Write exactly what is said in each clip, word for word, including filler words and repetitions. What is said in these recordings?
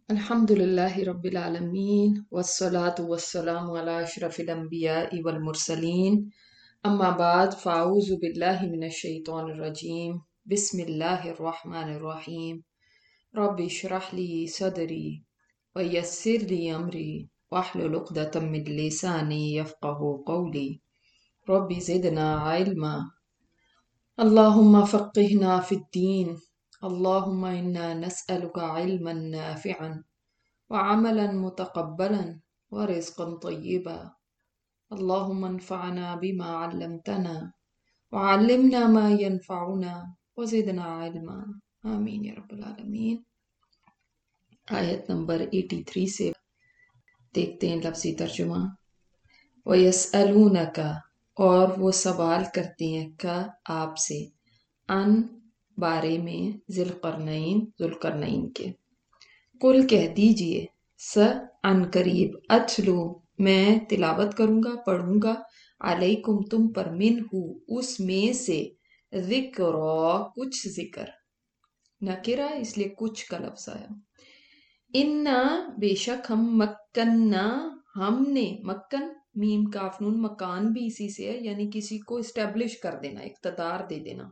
الحمد لله رب العالمين والصلاة والسلام على أشرف الأنبياء والمرسلين أما بعد فأعوذ بالله من الشيطان الرجيم بسم الله الرحمن الرحيم رب اشرح لي صدري ويسر لي أمري واحلل عقدة من لساني يفقه قولي رب زدنا علما اللهم فقهنا في الدين اللهم إنا نسألك علما نافعا وعملا متقبلا ورزقا طيبا اللهم انفعنا بما علمتنا وعلمنا ما ينفعنا وزدنا علما آمین یا رب العالمین۔ آیت نمبر تراسی سے دیکھتے ہیں لفظی ترجمہ۔ وَيَسْأَلُونَكَ اور وہ سوال کرتے ہیں کا آپ سے، ان بارے میں ذی القرنین ذوالقرنین کے۔ قل کہہ دیجئے، س ان قریب، اتلو میں تلاوت کروں گا، پڑھوں گا، علیکم تم پر، من ہو اس میں سے، ذکر کچھ ذکر، نکرہ اس لیے کچھ کا لفظ آیا۔ انا بے شک ہم، مکننا ہم نے، مکن میم کاف نون، مکان بھی اسی سے ہے، یعنی کسی کو اسٹیبلش کر دینا، اقتدار دے دینا۔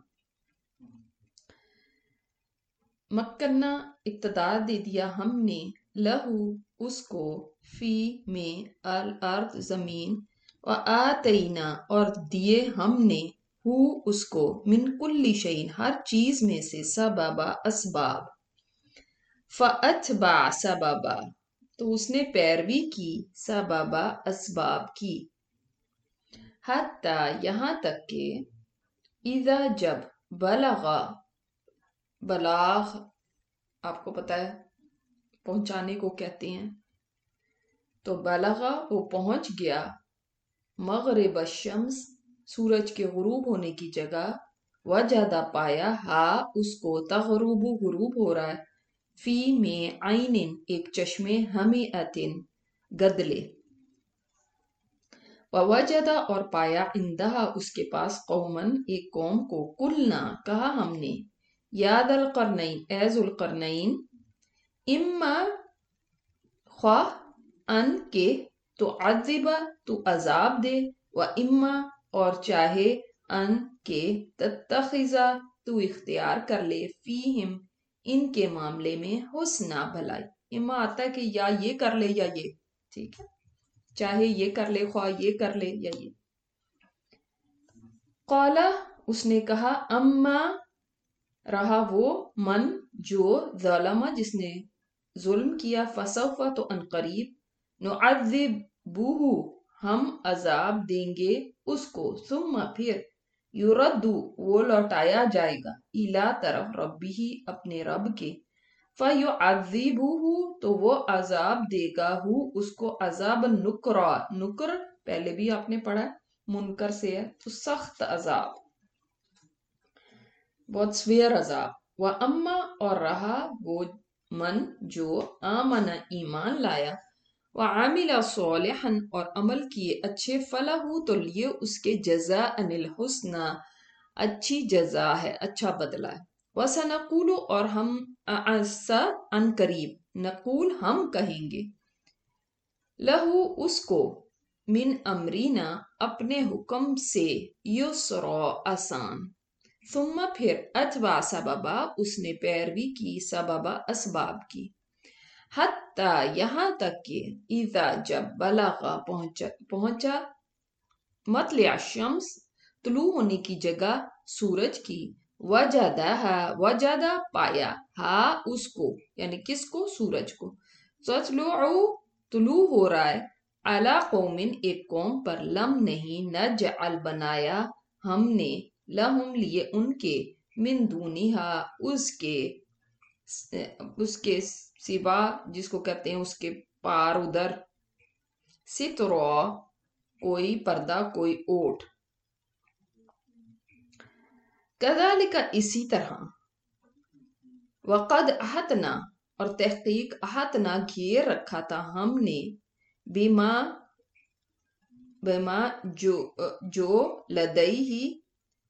مکننا اقتدار دے دیا ہم نے، لہو اس کو، فی میں، الارض زمین، وآتینا اور دیے ہم نے، ہو اس کو، من کل شیء ہر چیز میں سے، سببا اسباب، فاتبع سببا تو اس نے پیروی کی، سببا اسباب کی، حتی یہاں تک کہ، اذا جب، بلغا بلاغ آپ کو پتا ہے پہنچانے کو کہتے ہیں، تو بلغا وہ پہنچ گیا، مغرب الشمس سورج کے غروب ہونے کی جگہ، وجدہ پایا، ہا اس کو، تغرب غروب ہو رہا ہے، فی میں، عین ایک چشمے، ہمیعتن گدلے، ووجدہ اور پایا، عندہا اس کے پاس، قومن ایک قوم کو، قلنا کہا ہم نے، یا ذا القرنین اے ذوالقرنین، اما خواہ، ان کے، تو عذبہ تو عذاب دے، و اما اور چاہے، ان کے، تتخذا تو اختیار کر لے، فیہم ان کے معاملے میں، حسنا بھلائی، اما آتا ہے کہ یا یہ کر لے یا یہ، ٹھیک ہے، چاہے یہ کر لے، خواہ یہ کر لے یا یہ۔ قالا اس نے کہا، اما رہا وہ، من جو، ظلم جس نے ظلم کیا، فسوف تو ان قریب، نعذبہ ہم عذاب دیں گے اس کو، ثم پھر، یردو وہ لوٹایا جائے گا، الی طرف، ربہ اپنے رب کے، فیعذبہ تو وہ عذاب دے گا، ہو اس کو، عذاب نکرا، نکر پہلے بھی آپ نے پڑھا، منکر سے ہے تو سخت عذاب، بہت سویر عذاب۔ وَأَمَّا اور رہا وہ، من جو، آمن ایمان لایا، وَعَمِلَ صَالِحًا اور عمل کیے اچھے، فَلَهُ تو لیے اس کے، جَزَاءً الْحُسْنَى اچھی جزا ہے، اچھا بدلہ ہے۔ وَسَنَقُولُ اور ہم، عَسَّى ان قریب، نقول ہم کہیں گے، لَهُ اس کو، من امرینا اپنے حکم سے، یسرا آسان، ثم پھر، اتبع سببا اس نے پیروی کی، سببا اسباب کی، حتی یہاں تک کہ، اذا جب، بلغا پہنچا پہنچا، مطلع الشمس طلوع ہونے کی جگہ سورج کی، وجدہا وجدہ پایا، ہا اس کو یعنی کس کو، سورج کو، تطلع طلوع ہو رہا ہے، علی قوم ایک قوم پر، لم نہیں، نجعل بنایا ہم نے، لہم لیے ان کے، من دونہا اس کے، اس کے سوا جس کو کہتے ہیں اس کے پار ادھر، سترا کوئی پردہ، کوئی اوٹ، کذالک اسی طرح، وقد احطنا اور تحقیق، احطنا گھیر رکھا تھا ہم نے، بما بما جو جو لدیہ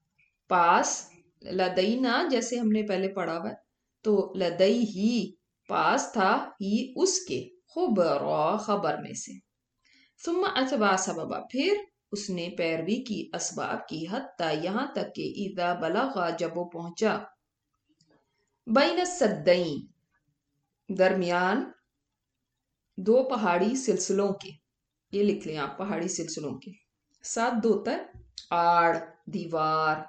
پاس، لدینا جیسے ہم نے پہلے پڑھا ہوا ہے تو لدیہ पास था ही उसके खुबरा खबर में से। सुम्मा अतबा सबबा फिर उसने पैरवी की असबाब की हत्ता यहाँ तक कि इदा बलगा जब वो पहुंचा बैन सद्दैन दरमियान दो पहाड़ी सिलसिलों के, ये लिख लें आप पहाड़ी सिलसिलों के, साथ दो तर आड़ दीवार,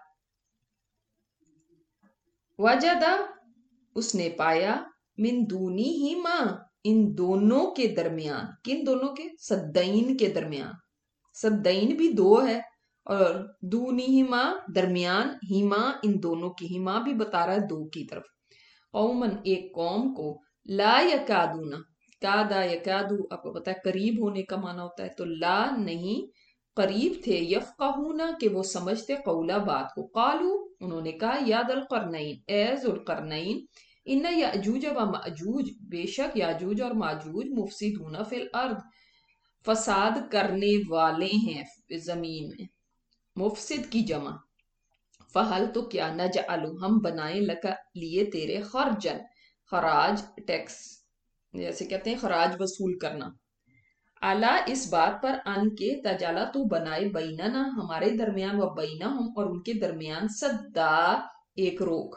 वजदा उसने पाया मिन दूनी ही माँ इन दोनों के दरमियान, किन दोनों के, सद्दैन के दरमियान, सद्दैन भी दो है और दूनी ही माँ दरमियान, हिमा इन दोनों की, हिमा भी बता रहा है दो की तरफ, कौमन एक कौम को, ला यकादूना, कादा यकादू आपको पता है करीब होने का माना होता है, तो ला नहीं करीब थे, यफकाहूना के वो समझते, कौला बात को, कालू उन्होंने कहा या दल करनईन ए जुल करनईन इन्ना याजूज व माजूज बेशक याजूज और माजूज मुफसिदूना फिल अर्द फसाद करने वाले हैं जमीन में, मुफसिद की जमा, फहल तो क्या नजअलु हम बनाए लका लिए तेरे खर्जन, खराज टैक्स जैसे कहते हैं खराज वसूल करना, अला इस बात पर अन के तजाला तो बनाए बैनना हमारे दरमियान व बैना हम और उनके दरमियान सद्दा एक रोक,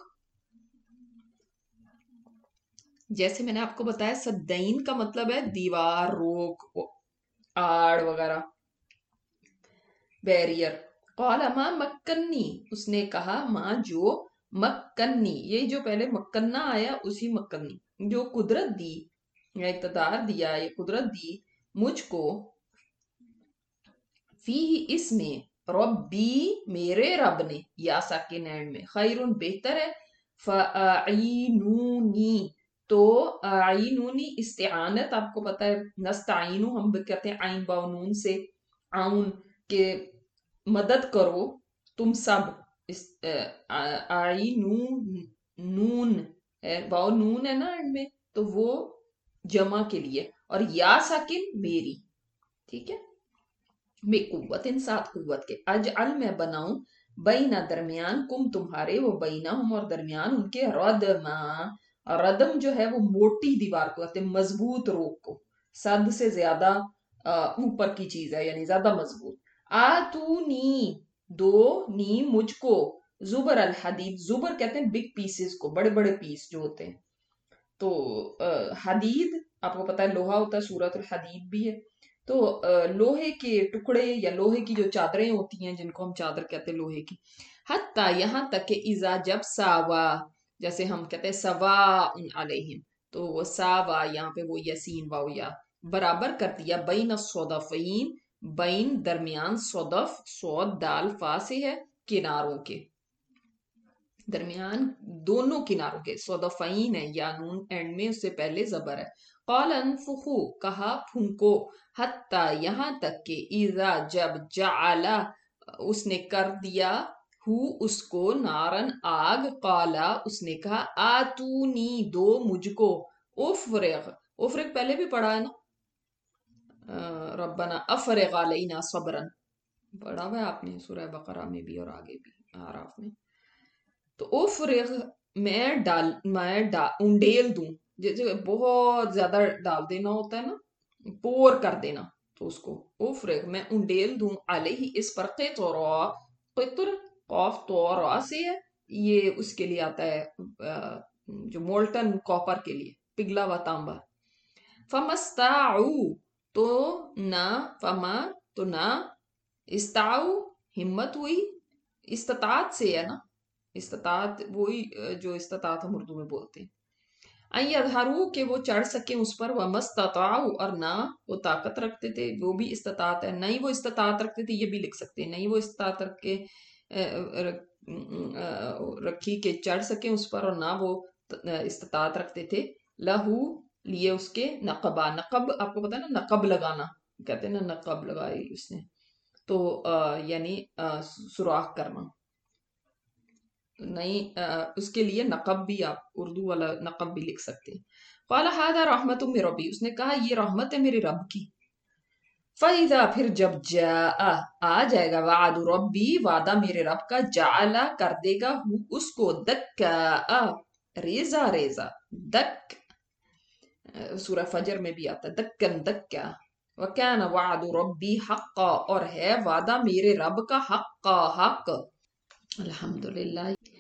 जैसे मैंने आपको बताया सद्दैन का मतलब है दीवार, रोक, आड़ वगैरह, बैरियर। कौला माँ मक्कन्नी उसने कहा माँ जो मक्कन्नी, ये जो पहले मक्कन्ना आया उसी मक्कन्नी, जो कुदरत दी या इक़्तिदार दिया, ये कुदरत दी मुझको, फी इसमें, रब्बी मेरे रब ने, या साकिन एंड में, खैरुन बेहतर है, फ़अईनूनी तो आइनूनी इस्तिआनत आपको पता है, नस्ताइनु हम भी कहते हैं आइन बाउनून से, आउन के मदद करो तुम सब, इस आइनू नून है, बाउ नून है ना इनमें, तो वो जमा के लिए, और या साकिन मेरी, ठीक है, बेकुव्वत इन सात कुव्वत के, अज अल मैं बनाऊं बैना दरमियान कुम तुम्हारे, वो बैना हम और दरमियान उनके, रदमा रदम जो है वो मोटी दीवार को कहते हैं, मजबूत रोक को, सद से ज्यादा ऊपर की चीज है यानी ज्यादा मजबूत, आतूनी दो नी मुझको, जुबर अल हदीद, जुबर कहते हैं बिग पीसेस को, बड़े बड़े पीस जो होते हैं, तो आ, हदीद आपको पता है लोहा होता है, सूरत अल हदीद भी है, तो आ, लोहे के टुकड़े या लोहे की जो चादरें होती हैं जिनको हम चादर कहते हैं लोहे की, हत्ता यहाँ तक के इजा जब सावा, जैसे हम कहते हैं सवा उन अलैहिम, तो वो सावा यहाँ पे वो यसीन वाओ या बराबर कर दिया, बैन सौदफीन बैन दरमियान, सौदफ सौद दाल फा से है, किनारों के दरमियान दोनों किनारों के, सौदफीन है या नून एंड में उससे पहले जबर है, कौलन फुखू कहा फूंको, हत्ता यहाँ तक के इजा जब जाला उसने कर दिया, हु उसको, नारन आग, काला उसने कहा, आतूनी दो मुझको, उफ्रिग उफ्रिग पहले भी पढ़ा है ना, रब्बना अफरिग अलैना सब्रन पढ़ा हुआ है आपने सूरह बकरा में भी और आगे भी आराफ में, तो उफ्रिग मैं डाल मैं डाल उंडेल दूं, जैसे बहुत ज्यादा डाल देना होता है ना, पोर कर देना, तो उसको उफ्रिग मैं उंडेल दूं, अलैहि इस पर, क़ितरा क़ितर कॉफ तो से है, ये उसके लिए आता है जो मोल्टन कॉपर के लिए, पिघला हुआ तांबा, फमस्ताऊ तो ना, फमा तो ना, इस्ताऊ हिम्मत हुई, इस्तात से है ना, इस्तात वही जो इस्तात हम उर्दू में बोलते हैं, अयधारू के वो चढ़ सके उस पर, वह मस्तताऊ और ना वो ताकत रखते थे, वो भी इस्तात है, नहीं वो इस्तात रखते थे, ये भी लिख सकते हैं, नहीं वो इस्तात रख के रखी के चढ़ सके उस पर, और ना वो इस्तात रखते थे, लहू लिए उसके, नकबा नकब आपको पता है ना, नकब लगाना कहते हैं ना, नकब लगाई उसने, तो यानी सुराख करना, नहीं आ, उसके लिए नकब भी आप उर्दू वाला नकब भी लिख सकते हैं, क़ाला हादा रहमतुम मिन रब्बी उसने कहा ये रहमत है मेरे रब की, फ़इज़ा फिर जब जा आ जाएगा, वादु रब्बी वादा मेरे रब का, जाला कर देगा हु उसको, दक्का रेजा रेजा, दक سورہ فجر میں بھی آتا ہے دکن دکا. وَكَانَ وَعْدُ رَبِّي حَقًّا، اور ہے وعدہ میرے رب کا حق کا حق. الحمدللہ.